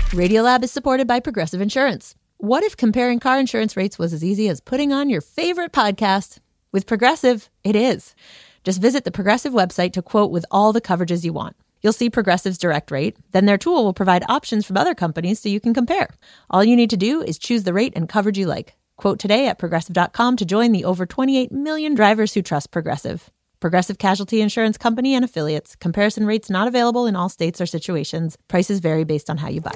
Radiolab is supported by Progressive Insurance. What if comparing car insurance rates was as easy as putting on your favorite podcast? With Progressive, it is. Just visit the Progressive website to quote with all the coverages you want. You'll see Progressive's direct rate. Then their tool will provide options from other companies so you can compare. All you need to do is choose the rate and coverage you like. Quote today at Progressive.com to join the over 28 million drivers who trust Progressive. Progressive Casualty Insurance Company and Affiliates. Comparison rates not available in all states or situations. Prices vary based on how you buy.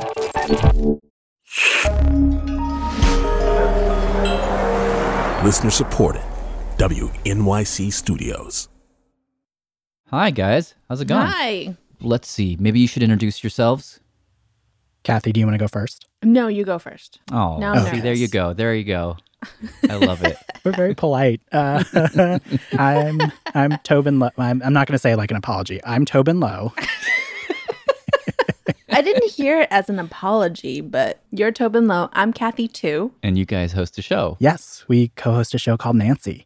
Listener supported. WNYC Studios. Hi, guys. How's it going? Hi. Let's see. Maybe you should introduce yourselves. Kathy, do you want to go first? No, you go first. Oh, Now I'm see, there you go. There you go. I love it. We're very polite. I'm Tobin Lowe. I'm not going to say like an apology. I'm Tobin Lowe. I didn't hear it as an apology, but you're Tobin Lowe. I'm Kathy too. And you guys host a show. Yes, we co-host a show called Nancy.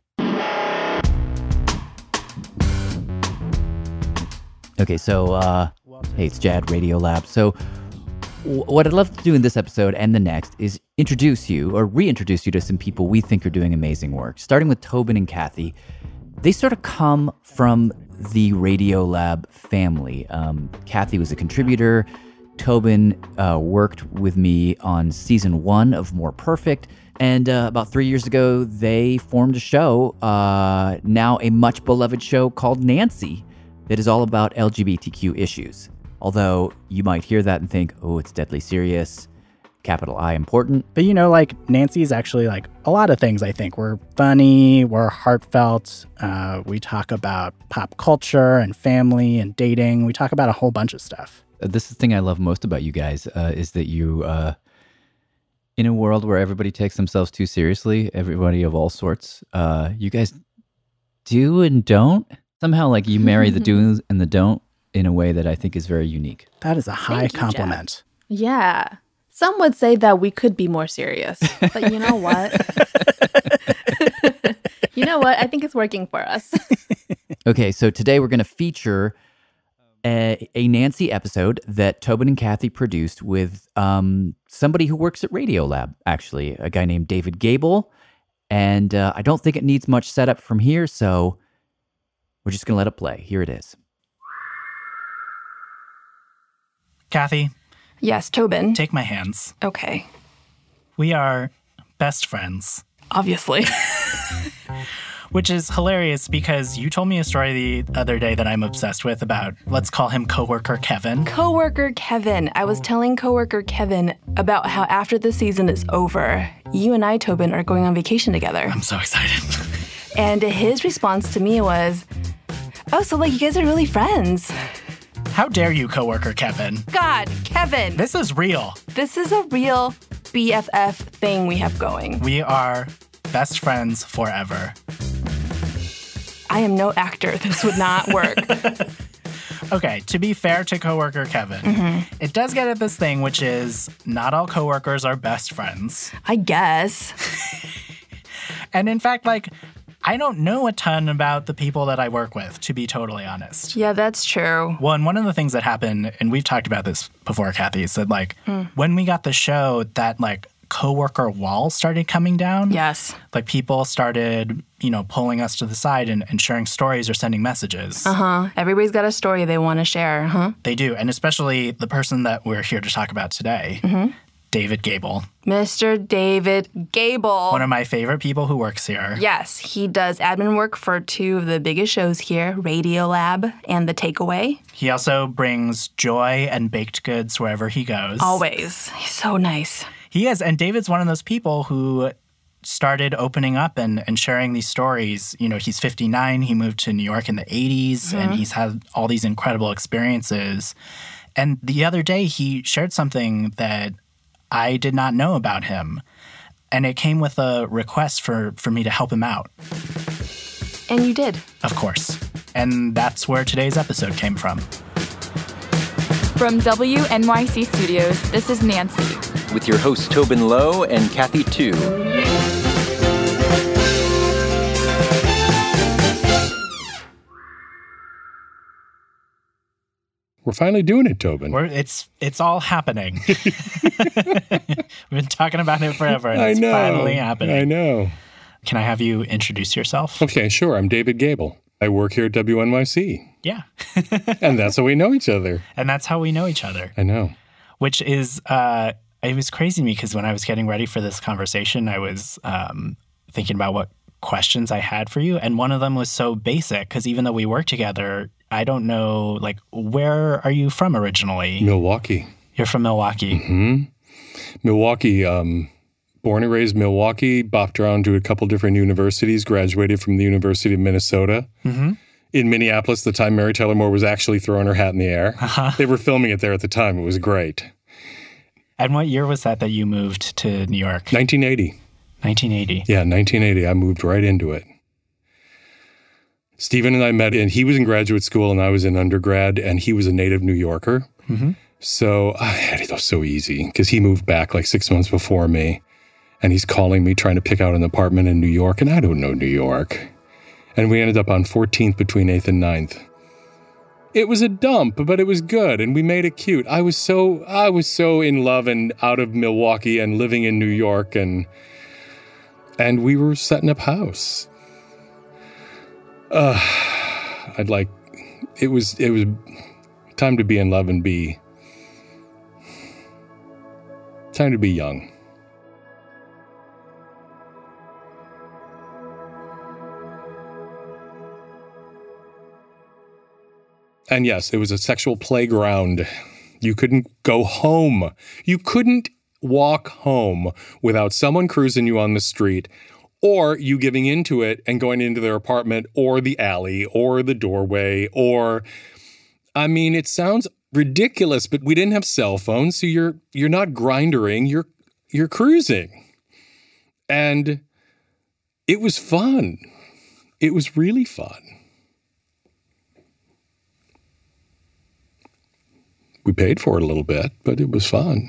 Okay, so, hey, it's Jad, Radiolab. So, what I'd love to do in this episode and the next is introduce you or reintroduce you to some people we think are doing amazing work. Starting with Tobin and Kathy. They sort of come from the Radiolab family. Kathy was a contributor. Tobin worked with me on season 1 of More Perfect. And about 3 years ago, they formed a show, now a much beloved show called Nancy, that is all about LGBTQ issues. Although you might hear that and think, oh, it's deadly serious, capital I important. But you know, like Nancy is actually like a lot of things, I think. We're funny, we're heartfelt, we talk about pop culture and family and dating. We talk about a whole bunch of stuff. This is the thing I love most about you guys, is that you, in a world where everybody takes themselves too seriously, everybody of all sorts, you guys do and don't. Somehow, like, you marry the do's and the don't in a way that I think is very unique. That is a high compliment. Yeah. Some would say that we could be more serious, but you know what? You know what? I think it's working for us. Okay, so today we're going to feature a Nancy episode that Tobin and Kathy produced with somebody who works at Radiolab, actually, a guy named David Gable. And I don't think it needs much setup from here, so we're just going to let it play. Here it is. Kathy, Yes, Tobin. take my hands. Okay. We are best friends. Obviously. Which is hilarious because you told me a story the other day that I'm obsessed with about, let's call him coworker Kevin. Coworker Kevin. I was telling coworker Kevin about how after the season is over, you and I, Tobin, are going on vacation together. I'm so excited. And his response to me was, oh, so like you guys are really friends. How dare you, coworker Kevin? God, Kevin. This is real. This is a real BFF thing we have going. We are best friends forever. I am no actor. This would not work. Okay, to be fair to coworker Kevin, it does get at this thing, which is not all coworkers are best friends. I guess. And in fact, like, I don't know a ton about the people that I work with, to be totally honest. Yeah, that's true. Well, and one of the things that happened, and we've talked about this before, Kathy, is that, like, when we got the show, that, like, coworker wall started coming down. Yes. Like, people started, you know, pulling us to the side and sharing stories or sending messages. Uh-huh. Everybody's got a story they want to share, huh? They do. And especially the person that we're here to talk about today, David Gable. Mr. David Gable. One of my favorite people who works here. Yes, he does admin work for 2 of the biggest shows here, Radiolab and The Takeaway. He also brings joy and baked goods wherever he goes. Always. He's so nice. He is. And David's one of those people who started opening up and sharing these stories. You know, he's 59. He moved to New York in the 80s, and he's had all these incredible experiences. And the other day, he shared something that I did not know about him. And it came with a request for me to help him out. And you did. Of course. And that's where today's episode came from. From WNYC Studios, this is Nancy. With your hosts Tobin Lowe and Kathy Tu. We're finally doing it, Tobin. It's all happening. We've been talking about it forever, and it's finally happening. I know. Can I have you introduce yourself? Okay, sure. I'm David Gable. I work here at WNYC. Yeah. And that's how we know each other. And that's how we know each other. I know. Which is, it was crazy to me because when I was getting ready for this conversation, I was thinking about what questions I had for you. And one of them was so basic because even though we work together, I don't know, like, where are you from originally? Milwaukee. You're from Milwaukee. Mm-hmm. Milwaukee, born and raised Milwaukee, bopped around to a couple different universities, graduated from the University of Minnesota. Mm-hmm. In Minneapolis, the time Mary Tyler Moore was actually throwing her hat in the air. Uh-huh. They were filming it there at the time. It was great. And what year was that you moved to New York? 1980. 1980. Yeah, 1980. I moved right into it. Stephen and I met, and he was in graduate school and I was in undergrad, and he was a native New Yorker. Mm-hmm. So it was so easy because he moved back like 6 months before me, and he's calling me trying to pick out an apartment in New York, and I don't know New York. And we ended up on 14th between 8th and 9th. It was a dump, but it was good, and we made it cute. I was so in love and out of Milwaukee and living in New York, and we were setting up house. It was time to be in love and be time to be young. And yes, it was a sexual playground. You couldn't go home. You couldn't walk home without someone cruising you on the street, or you giving into it and going into their apartment or the alley or the doorway, or, I mean, it sounds ridiculous, but we didn't have cell phones, so you're not grindering, you're cruising. And it was fun. It was really fun. We paid for it a little bit, but it was fun.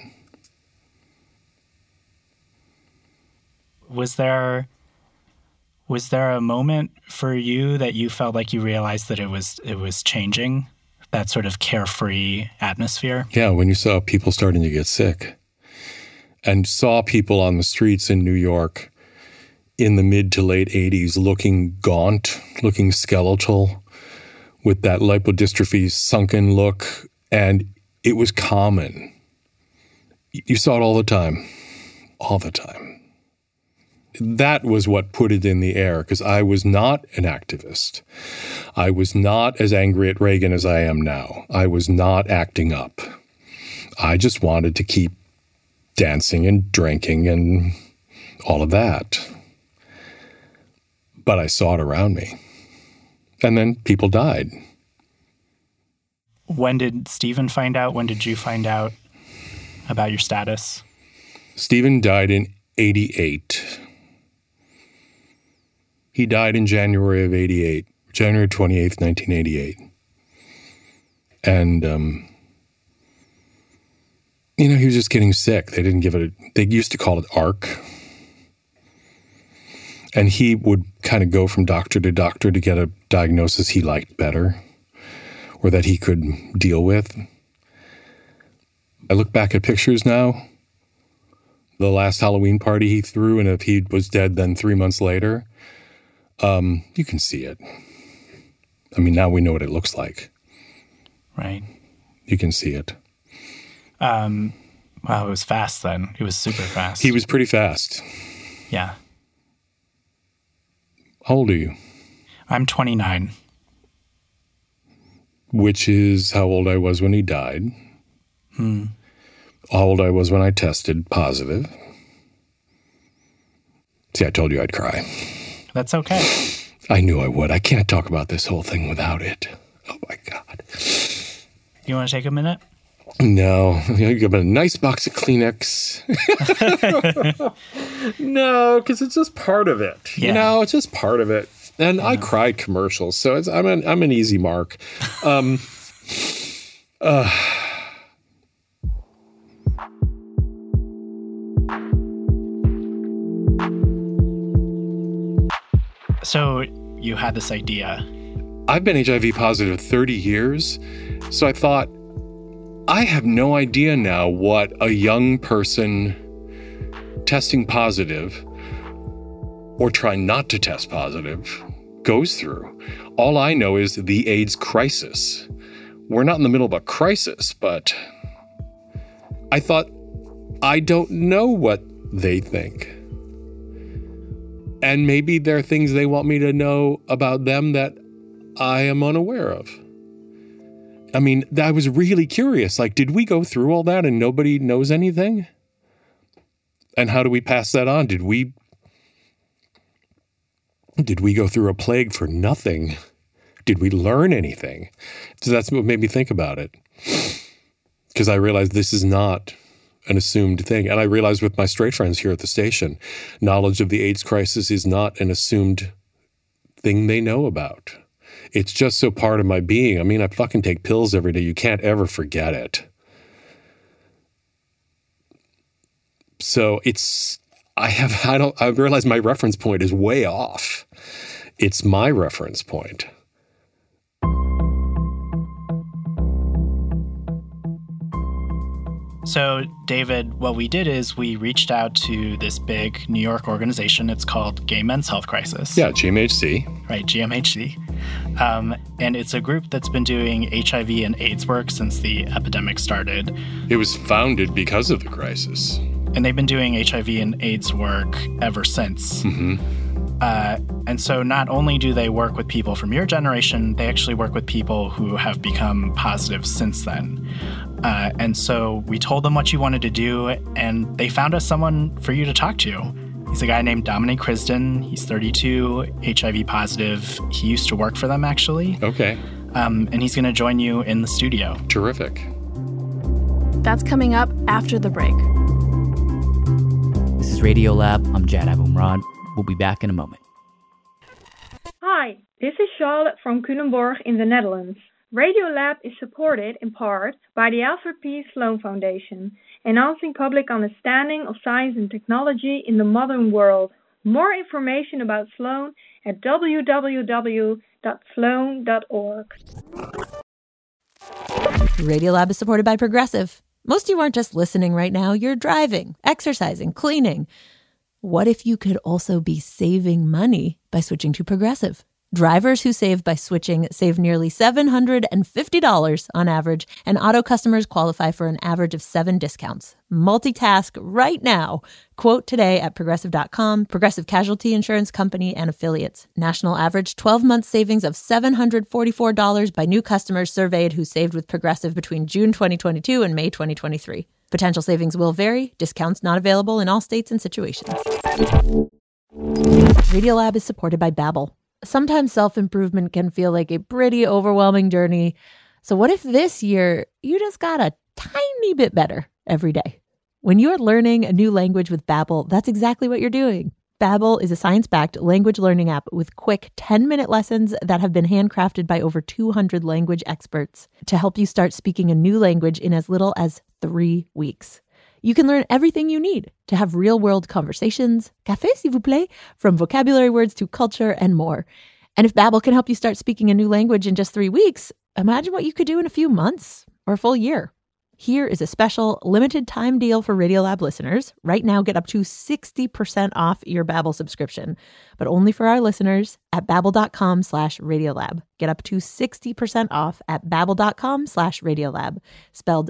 Was there a moment for you that you felt like you realized that it was changing, that sort of carefree atmosphere? Yeah, when you saw people starting to get sick and saw people on the streets in New York in the mid to late 80s looking gaunt, looking skeletal, with that lipodystrophy sunken look, and it was common. You saw it all the time. All the time. That was what put it in the air, because I was not an activist. I was not as angry at Reagan as I am now. I was not acting up. I just wanted to keep dancing and drinking and all of that. But I saw it around me. And then people died. When did Stephen find out? When did you find out about your status? Stephen died in 88. He died in January of 88, January 28th, 1988. And, he was just getting sick. They didn't give it they used to call it ARC. And he would kind of go from doctor to doctor to get a diagnosis he liked better, or that he could deal with. I look back at pictures now. The last Halloween party he threw, and if he was dead then 3 months later, you can see it. I mean, now we know what it looks like. Right. You can see it. Wow, it was fast then. It was super fast. He was pretty fast. Yeah. How old are you? I'm 29. Which is how old I was when he died. How old I was when I tested positive. See, I told you I'd cry. That's okay. I knew I would. I can't talk about this whole thing without it. Oh, my God. You want to take a minute? No. You give a nice box of Kleenex. No, because it's just part of it. Yeah. It's just part of it. And I cried commercials, so I'm an easy mark. So you had this idea. I've been HIV positive 30 years, so I thought, I have no idea now what a young person testing positive or trying not to test positive goes through. All I know is the AIDS crisis. We're not in the middle of a crisis, but I thought, I don't know what they think. And maybe there are things they want me to know about them that I am unaware of. I mean, I was really curious. Like, did we go through all that and nobody knows anything? And how do we pass that on? Did we go through a plague for nothing? Did we learn anything? So that's what made me think about it. Because I realized this is not an assumed thing. And I realized with my straight friends here at the station, knowledge of the AIDS crisis is not an assumed thing they know about. It's just so part of my being. I mean, I fucking take pills every day. You can't ever forget it. So I realize my reference point is way off. It's my reference point. So, David, what we did is we reached out to this big New York organization. It's called Gay Men's Health Crisis. Yeah, GMHC. Right, GMHC. And it's a group that's been doing HIV and AIDS work since the epidemic started. It was founded because of the crisis. And they've been doing HIV and AIDS work ever since. Mm-hmm. And so not only do they work with people from your generation, they actually work with people who have become positive since then. And so we told them what you wanted to do, and they found us someone for you to talk to. He's a guy named Dominic Crisden. He's 32, HIV positive. He used to work for them, actually. Okay. And he's going to join you in the studio. Terrific. That's coming up after the break. This is Radiolab. I'm Jad Abumrad. We'll be back in a moment. Hi, this is Charlotte from Culemborg in the Netherlands. Radiolab is supported in part by the Alfred P. Sloan Foundation, enhancing public understanding of science and technology in the modern world. More information about Sloan at www.sloan.org. Radiolab is supported by Progressive. Most of you aren't just listening right now, you're driving, exercising, cleaning. What if you could also be saving money by switching to Progressive? Drivers who save by switching save nearly $750 on average, and auto customers qualify for an average of 7 discounts. Multitask right now. Quote today at Progressive.com. Progressive Casualty Insurance Company and Affiliates. National average 12-month savings of $744 by new customers surveyed who saved with Progressive between June 2022 and May 2023. Potential savings will vary. Discounts not available in all states and situations. Radiolab is supported by Babbel. Sometimes self-improvement can feel like a pretty overwhelming journey. So what if this year you just got a tiny bit better every day? When you're learning a new language with Babbel, that's exactly what you're doing. Babbel is a science-backed language learning app with quick 10-minute lessons that have been handcrafted by over 200 language experts to help you start speaking a new language in as little as 3 weeks. You can learn everything you need to have real-world conversations, café s'il vous plaît, from vocabulary words to culture and more. And if Babbel can help you start speaking a new language in just 3 weeks, imagine what you could do in a few months or a full year. Here is a special limited time deal for Radiolab listeners. Right now, get up to 60% off your Babbel subscription, but only for our listeners at babbel.com/Radiolab. Get up to 60% off at babbel.com/Radiolab, spelled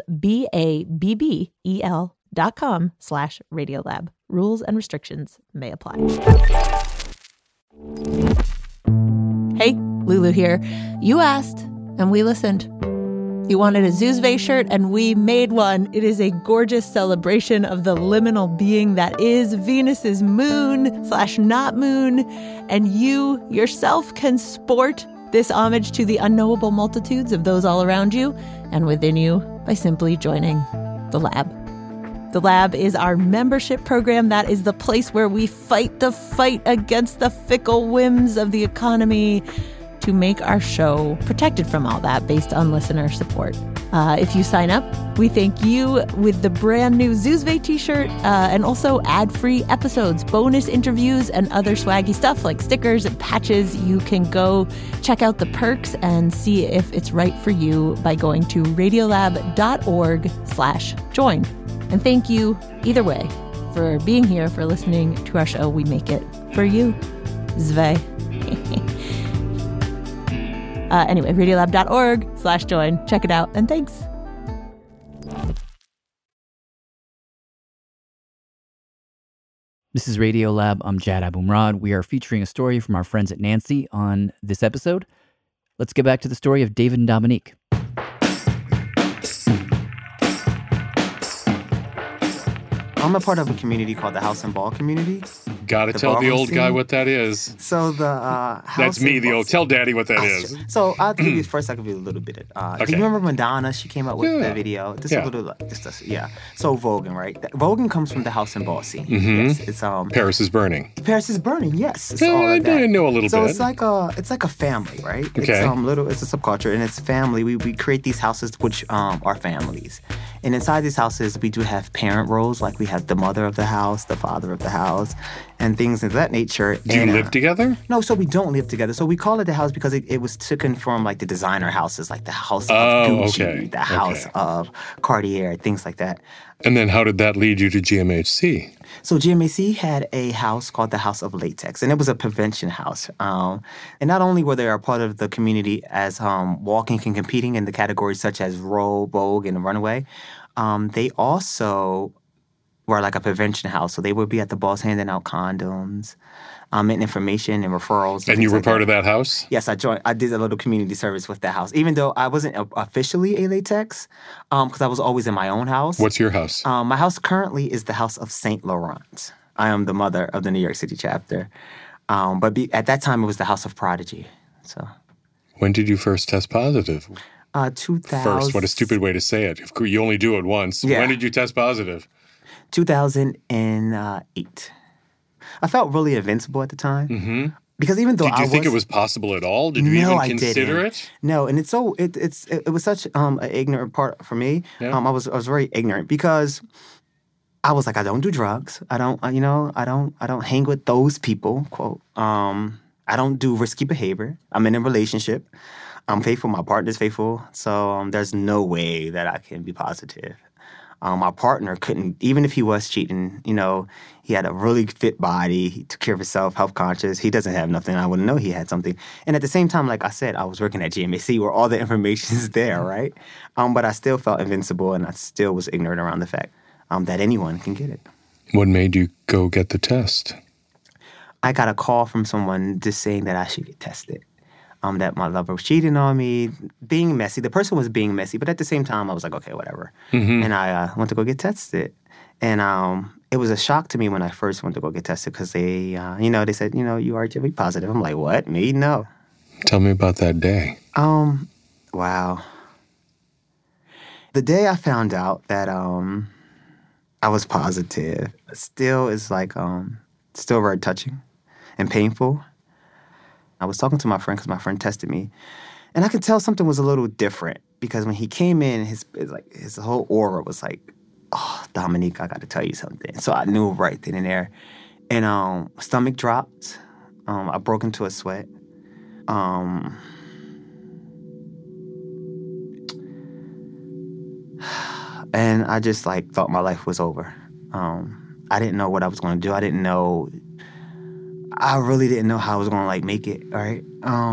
BABBEL.com/Radiolab. Rules and restrictions may apply. Hey, Lulu here. You asked, and we listened. You wanted a Zuzve shirt, and we made one. It is a gorgeous celebration of the liminal being that is Venus's moon/not moon, and you yourself can sport this homage to the unknowable multitudes of those all around you and within you by simply joining the Lab. The Lab is our membership program. That is the place where we fight the fight against the fickle whims of the economy to make our show protected from all that based on listener support. If you sign up, we thank you with the brand new Zoozve t-shirt and also ad-free episodes, bonus interviews, and other swaggy stuff like stickers and patches. You can go check out the perks and see if it's right for you by going to radiolab.org/join. And thank you, either way, for being here, for listening to our show. We make it for you. Zve. Anyway, radiolab.org/join. Check it out, and thanks. This is Radiolab. I'm Jad Abumrad. We are featuring a story from our friends at Nancy on this episode. Let's get back to the story of David and Dominique. I'm a part of a community called the House and Ball community. Gotta tell the old guy what that is. So the That's me, the old. Tell Daddy what that is. So I'll give you first. I'll give you a little bit. Do you remember Madonna? She came out with the video. Just a little, So Vogan, right? Vogan comes from the House and Ball scene. Mm-hmm. Yes, it's Paris is Burning. Paris is Burning. Yes, it's I know a little bit. So it's like a family, right? Okay. It's a subculture, and it's family. We create these houses which are families, and inside these houses we do have parent roles, like we have the mother of the house, the father of the house, and things of that nature. Do you live together? No, so we don't live together. So we call it the house because it was taken from like the designer houses, like the house of Gucci, the house of Cartier, things like that. And then how did that lead you to GMHC? So GMHC had a house called the House of Latex, and it was a prevention house. And not only were they a part of the community as walking and competing in the categories such as Row, Vogue, and Runaway, they also were like a prevention house. So they would be at the balls handing out condoms, and information and referrals. And you were part of that house? Yes, I joined. I did a little community service with that house, even though I wasn't officially a Latex, because I was always in my own house. What's your house? My house currently is the House of Saint Laurent. I am the mother of the New York City chapter. But at that time, it was the House of Prodigy. So, when did you first test positive? 2000. First, what a stupid way to say it. You only do it once. Yeah. When did you test positive? 2008. I felt really invincible at the time. Mm-hmm. Because even though did you think it was possible at all? Did you even consider it? No, and it's so it was such an ignorant part for me. Yeah. I was very ignorant because I was like, I don't do drugs. I don't hang with those people. Quote. I don't do risky behavior. I'm in a relationship. I'm faithful. My partner's faithful. So there's no way that I can be positive. My partner couldn't, even if he was cheating, he had a really fit body, he took care of himself, health conscious. He doesn't have nothing. I wouldn't know he had something. And at the same time, like I said, I was working at GMAC where all the information is there, right? But I still felt invincible, and I still was ignorant around the fact that anyone can get it. What made you go get the test? I got a call from someone just saying that I should get tested. That my lover was cheating on me, being messy. The person was being messy, but at the same time, I was like, okay, whatever. Mm-hmm. And I went to go get tested. And it was a shock to me when I first went to go get tested because they said, you are HIV positive. I'm like, what? Me? No. Tell me about that day. Wow. The day I found out that I was positive still is like, still very touching and painful. I was talking to my friend because my friend tested me, and I could tell something was a little different because when he came in, his whole aura was like, "Oh, Dominique, I got to tell you something." So I knew right then and there, and stomach dropped. I broke into a sweat. And I just thought my life was over. I didn't know what I was going to do. I really didn't know how I was going to make it, all right?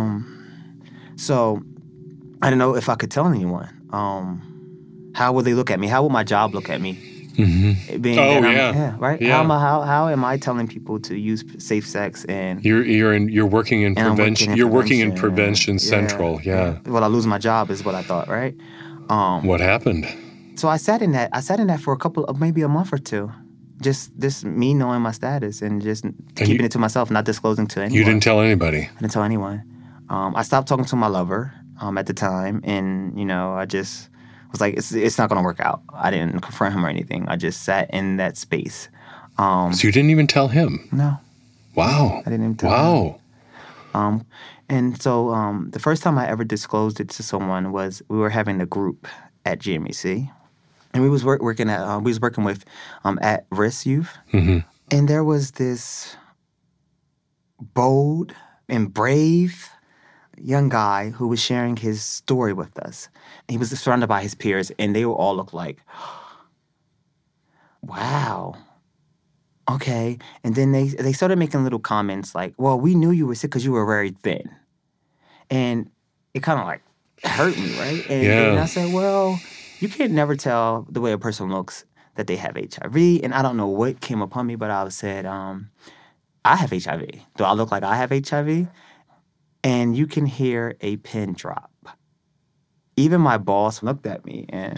So I didn't know if I could tell anyone. How would they look at me? How would my job look at me? Mm-hmm. Right? Yeah. How am I telling people to use safe sex? And you're working in prevention. You're working in prevention central. Yeah. Well, I lose my job is what I thought, right? What happened? So I sat in that for maybe a month or two. Just me knowing my status and just keeping it to myself, not disclosing to anyone. You didn't tell anybody? I didn't tell anyone. I stopped talking to my lover at the time, and, I just was like, it's not going to work out. I didn't confront him or anything. I just sat in that space. So you didn't even tell him? No. Wow. I didn't even tell him. And so the first time I ever disclosed it to someone was we were having a group at GMAC. And we was working with at-risk youth. Mm-hmm. And there was this bold and brave young guy who was sharing his story with us. He was surrounded by his peers, and they all looked like, wow, okay. And then they started making little comments like, well, we knew you were sick because you were very thin. And it kind of like hurt me, right? And I said, well, you can't never tell the way a person looks that they have HIV. And I don't know what came upon me, but I said, I have HIV. Do I look like I have HIV? And you can hear a pin drop. Even my boss looked at me, and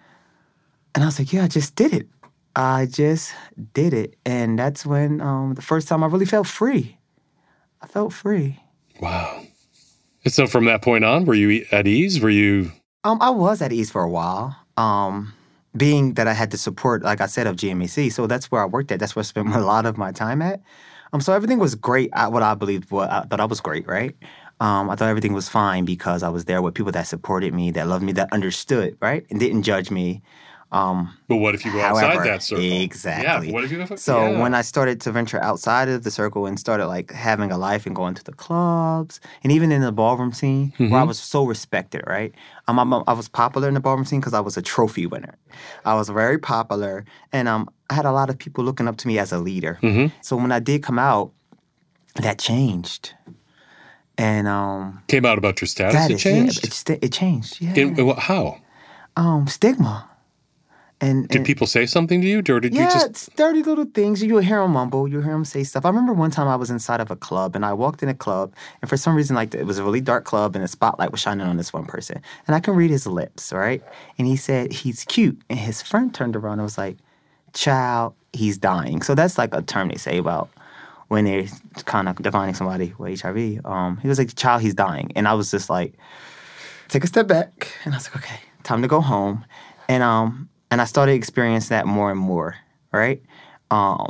I was like, yeah, I just did it. I just did it. And that's when the first time I really felt free. I felt free. Wow. And so from that point on, were you at ease? Were you... I was at ease for a while. Being that I had the support, like I said, of GMAC. So that's where I worked at. That's where I spent a lot of my time at. So everything was great. I thought I was great, right? I thought everything was fine because I was there with people that supported me, that loved me, that understood, right? And didn't judge me. But what if you go outside that circle? Exactly. Yeah, what if you go... So when I started to venture outside of the circle and started like having a life and going to the clubs and even in the ballroom scene where I was so respected, right? I was popular in the ballroom scene because I was a trophy winner. I was very popular, and I had a lot of people looking up to me as a leader. So when I did come out, that changed. And came out about your status? It changed? Yeah, it changed, yeah. How? Stigma. And did people say something to you? Or did you just... it's dirty little things. You'll hear them mumble. You'll hear them say stuff. I remember one time I was inside of a club, and I walked in a club, and for some reason, like, it was a really dark club, and the spotlight was shining on this one person. And I can read his lips, right? And he said, he's cute. And his friend turned around and was like, child, he's dying. So that's like a term they say about when they're kind of defining somebody with HIV. He was like, child, he's dying. And I was just like, take a step back. And I was like, okay, time to go home. And I started experiencing that more and more, right? I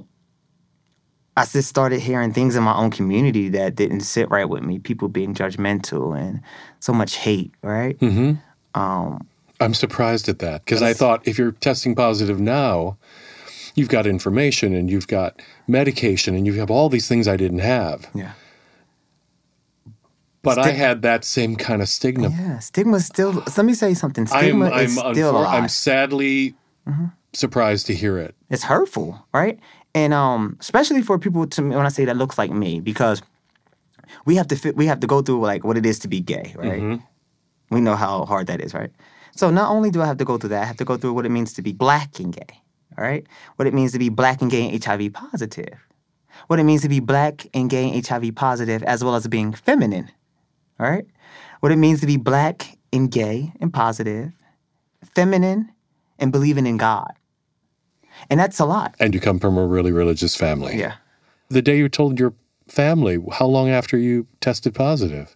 just started hearing things in my own community that didn't sit right with me. People being judgmental and so much hate, right? I'm surprised at that because I thought if you're testing positive now, you've got information and you've got medication and you have all these things I didn't have. Yeah. But I had that same kind of stigma. Yeah, stigma's still... Let me say something. Stigma is still alive. I'm sadly surprised to hear it. It's hurtful, right? And especially for people, to me, when I say that looks like me, because we have to go through like what it is to be gay, right? We know how hard that is, right? So not only do I have to go through that, I have to go through what it means to be black and gay, all right? What it means to be black and gay and HIV positive. What it means to be black and gay and HIV positive, as well as being feminine. All right? What it means to be black and gay and positive, feminine, and believing in God. And that's a lot. And you come from a really religious family. Yeah. The day you told your family, how long after you tested positive?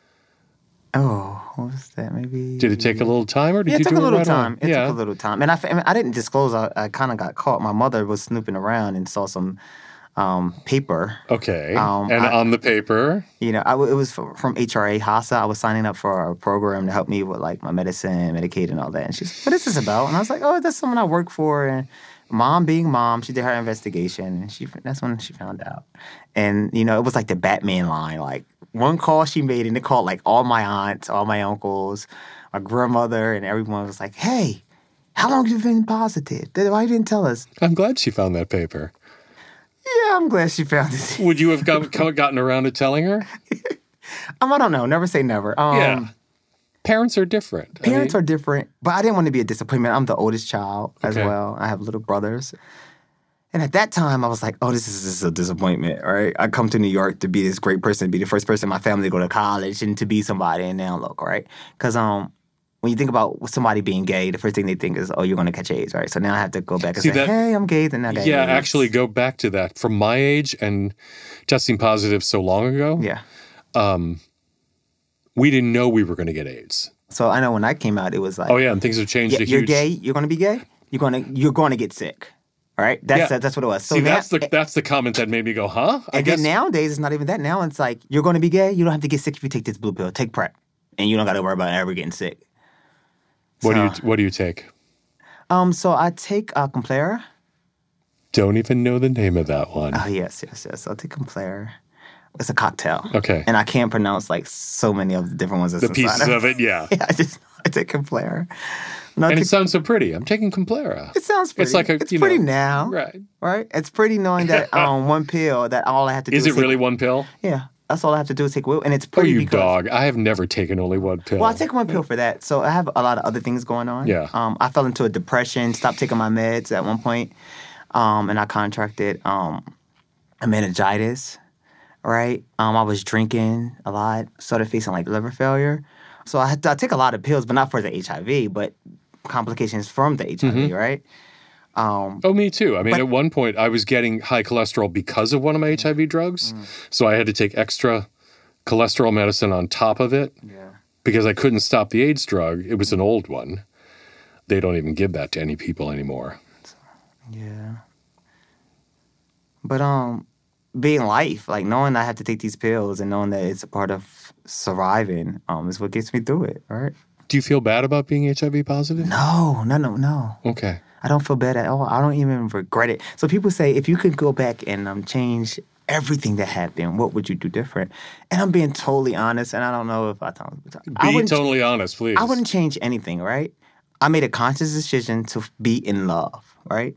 Oh, what was that? Maybe... Did it take a little time, or did you do it right on? It took a little time. And I didn't disclose. I kind of got caught. My mother was snooping around and saw some... paper. Okay. And on the paper? You know, it was from HRA, HASA. I was signing up for a program to help me with, like, my medicine, Medicaid, and all that. And she's like, what is this about? And I was like, oh, that's someone I work for. And mom being mom, she did her investigation. And that's when she found out. And, you know, it was like the Batman line. Like, one call she made, and it called, like, all my aunts, all my uncles, my grandmother, and everyone was like, hey, how long have you been positive? Why you didn't tell us? I'm glad she found that paper. Yeah, I'm glad she found it. Would you have gotten around to telling her? I don't know. Never say never. Yeah. Parents are different. Parents are different, but I didn't want to be a disappointment. I'm the oldest child as well. I have little brothers. And at that time, I was like, oh, this is a disappointment, right? I come to New York to be this great person, to be the first person in my family to go to college and to be somebody, and now look, right? Because when you think about somebody being gay, the first thing they think is, oh, you're going to catch AIDS, right? So now I have to go back and say, hey, I'm gay, then I got AIDS. Yeah, actually go back to that. From my age and testing positive so long ago, we didn't know we were going to get AIDS. So I know when I came out, it was like... Oh, yeah, and things have changed a huge... You're gay, you're going to be gay, you're going to get sick. All right? That's what it was. So see, that's the comment that made me go, huh? I guess nowadays, it's not even that. Now it's like, you're going to be gay, you don't have to get sick if you take this blue pill. Take PrEP. And you don't got to worry about ever getting sick. What do you take? So I take Complera. Don't even know the name of that one. Oh, yes. I'll take Complera. It's a cocktail. Okay. And I can't pronounce like so many of the different ones that's the pieces of it, yeah. Yeah, I take Complera. And it sounds so pretty. I'm taking Complera. It sounds pretty. It's like it's pretty now. Right? It's pretty knowing that one pill, that all I have to do is it really one pill? Yeah. That's all I have to do is take one. And it's pretty because... dog. I have never taken only one pill. Well, I take one pill for that. So I have a lot of other things going on. Yeah. I fell into a depression, stopped taking my meds at one point, and I contracted a meningitis, right? I was drinking a lot, started facing like liver failure. So I take a lot of pills, but not for the HIV, but complications from the HIV, right? Me too. I mean, at one point, I was getting high cholesterol because of one of my HIV drugs. So I had to take extra cholesterol medicine on top of it because I couldn't stop the AIDS drug. It was an old one. They don't even give that to any people anymore. Yeah. But being life, like knowing I have to take these pills and knowing that it's a part of surviving is what gets me through it, right? Do you feel bad about being HIV positive? No. Okay. I don't feel bad at all. I don't even regret it. So people say, if you could go back and change everything that happened, what would you do different? And I'm being totally honest, and I don't know if I tell Be totally honest, please. I wouldn't change anything, right? I made a conscious decision to be in love, right?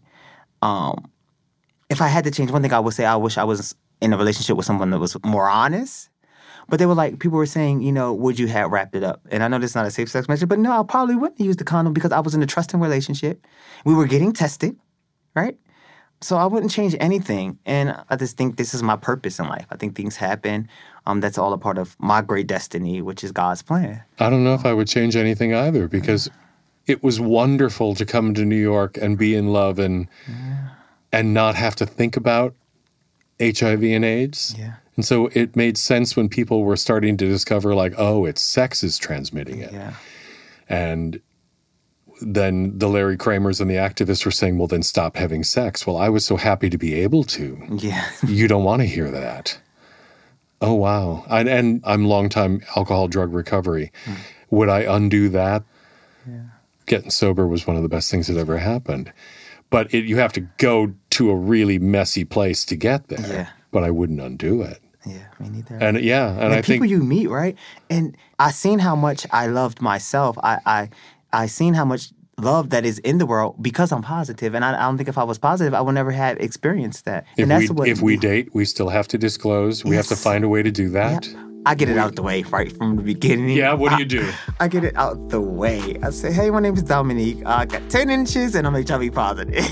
If I had to change one thing, I would say I wish I was in a relationship with someone that was more honest. But they were like, people were saying, would you have wrapped it up? And I know this is not a safe sex measure, but no, I probably wouldn't use the condom because I was in a trusting relationship. We were getting tested, right? So I wouldn't change anything. And I just think this is my purpose in life. I think things happen. That's all a part of my great destiny, which is God's plan. I don't know if I would change anything either because it was wonderful to come to New York and be in love and not have to think about HIV and AIDS. Yeah. And so it made sense when people were starting to discover like, oh, it's sex is transmitting it. Yeah. And then the Larry Kramers and the activists were saying, well, then stop having sex. Well, I was so happy to be able to. Yeah. You don't want to hear that. Oh, wow. And I'm long-time alcohol drug recovery. Would I undo that? Yeah. Getting sober was one of the best things that ever happened. But you have to go to a really messy place to get there. Yeah. But I wouldn't undo it. Yeah, me neither. And I think people you meet, right? And I seen how much I loved myself. I seen how much love that is in the world because I'm positive. And I don't think if I was positive, I would never have experienced that. If we date, we still have to disclose. We have to find a way to do that. Yeah. I get it out the way right from the beginning. Yeah, what do you do? I get it out the way. I say, hey, my name is Dominique. I got 10 inches and I'm HIV positive.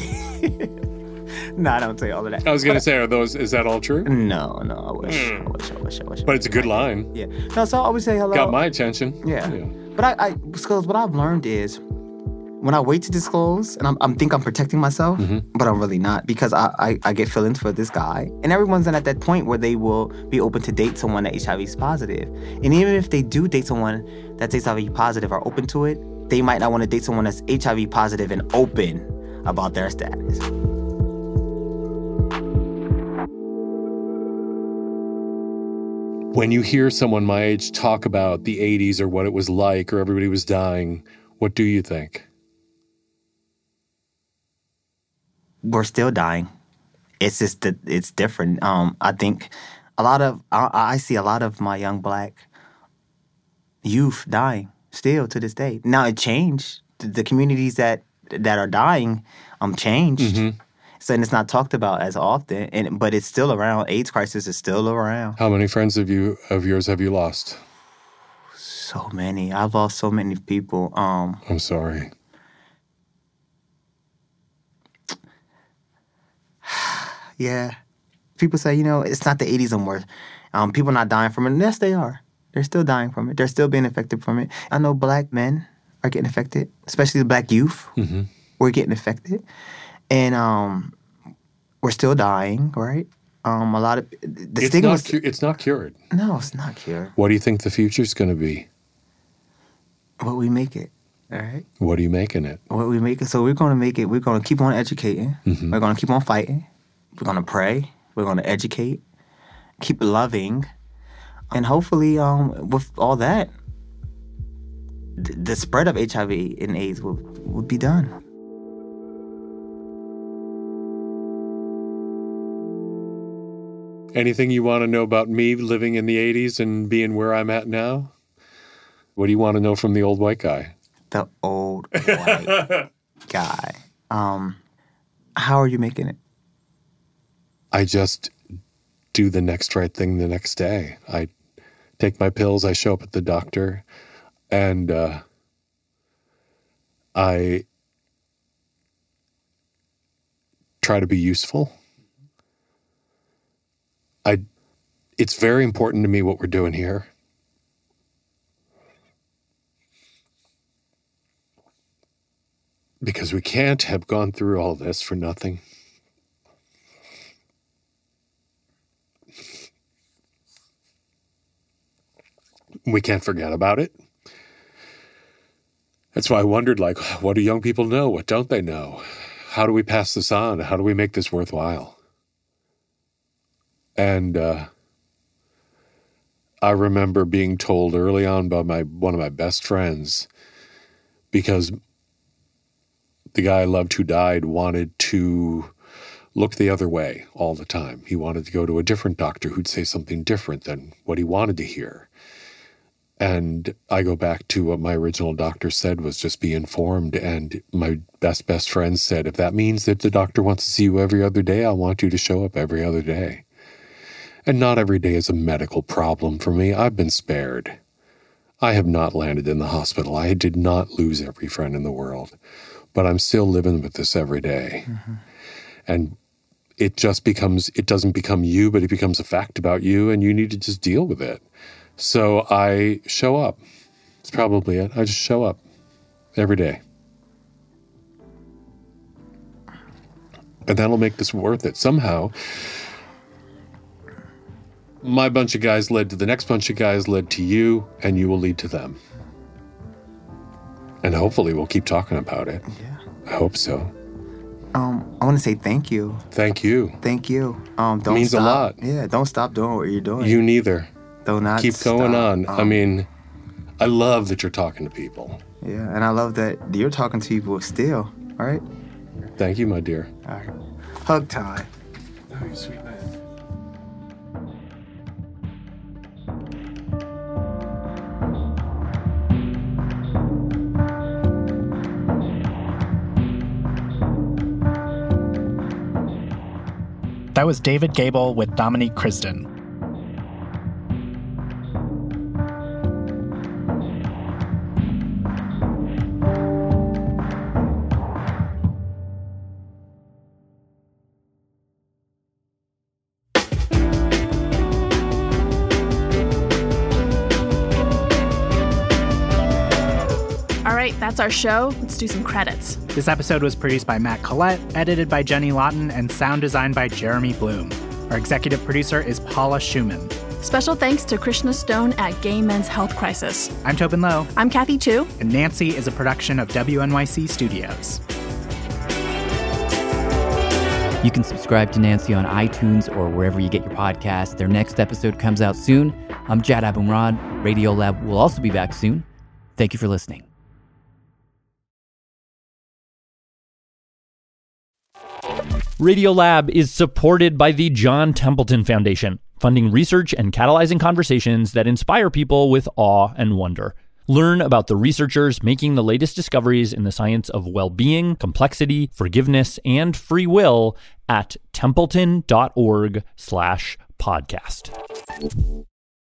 No, I don't say all of that. I was going to say, is that all true? No, I wish. But it's a good line. Yeah. No, so I always say hello. Got my attention. Yeah. But because what I've learned is when I wait to disclose, and I think I'm protecting myself, but I'm really not because I get feelings for this guy. And everyone's at that point where they will be open to date someone that HIV is positive. And even if they do date someone that's HIV positive or open to it, they might not want to date someone that's HIV positive and open about their status. When you hear someone my age talk about the 80s or what it was like or everybody was dying, what do you think? We're still dying. It's just that it's different. I think I see a lot of my young Black youth dying still to this day. Now it changed. The communities that are dying changed. So, and it's not talked about as often, but it's still around. AIDS crisis is still around. How many friends of yours have you lost? So many. I've lost so many people. I'm sorry. Yeah. People say, it's not the 80s anymore. People not dying from it. Yes, they are. They're still dying from it. They're still being affected from it. I know Black men are getting affected, especially the Black youth. We're getting affected. And we're still dying, right? A lot of the stigma. It's not cured. No, it's not cured. What do you think the future's going to be? What we make it, all right? What are you making it? What we make it. So we're going to make it. We're going to keep on educating. We're going to keep on fighting. We're going to pray. We're going to educate. Keep loving, and hopefully, with all that, the spread of HIV and AIDS would be done. Anything you want to know about me living in the 80s and being where I'm at now? What do you want to know from the old white guy? The old white guy. How are you making it? I just do the next right thing the next day. I take my pills, I show up at the doctor, and I try to be useful. It's very important to me what we're doing here. Because we can't have gone through all this for nothing. We can't forget about it. That's why I wondered, what do young people know? What don't they know? How do we pass this on? How do we make this worthwhile? And I remember being told early on by one of my best friends, because the guy I loved who died wanted to look the other way all the time. He wanted to go to a different doctor who'd say something different than what he wanted to hear. And I go back to what my original doctor said was just be informed. And my best friend said, if that means that the doctor wants to see you every other day, I want you to show up every other day. And not every day is a medical problem for me. I've been spared. I have not landed in the hospital. I did not lose every friend in the world. But I'm still living with this every day. Mm-hmm. And it doesn't become you, but it becomes a fact about you, and you need to just deal with it. So I show up. It's probably it. I just show up every day. And that'll make this worth it. Somehow, my bunch of guys led to the next bunch of guys, led to you, and you will lead to them. And hopefully we'll keep talking about it. Yeah. I hope so. I want to say thank you. Thank you. Thank you. Don't means stop. a lot. Yeah, don't stop doing what you're doing. You neither. Don't not keep stop. going on. I love that you're talking to people. Yeah, and I love that you're talking to people still. All right? Thank you, my dear. All right. Hug time. Oh, you sweet man. That was David Gable with Dominique Crisden. All right, that's our show. Let's do some credits. This episode was produced by Matt Collette, edited by Jenny Lawton, and sound designed by Jeremy Bloom. Our executive producer is Paula Schumann. Special thanks to Krishna Stone at Gay Men's Health Crisis. I'm Tobin Lowe. I'm Kathy Tu. And Nancy is a production of WNYC Studios. You can subscribe to Nancy on iTunes or wherever you get your podcasts. Their next episode comes out soon. I'm Jad Abumrad. Radiolab will also be back soon. Thank you for listening. Radiolab is supported by the John Templeton Foundation, funding research and catalyzing conversations that inspire people with awe and wonder. Learn about the researchers making the latest discoveries in the science of well-being, complexity, forgiveness, and free will at templeton.org/podcast.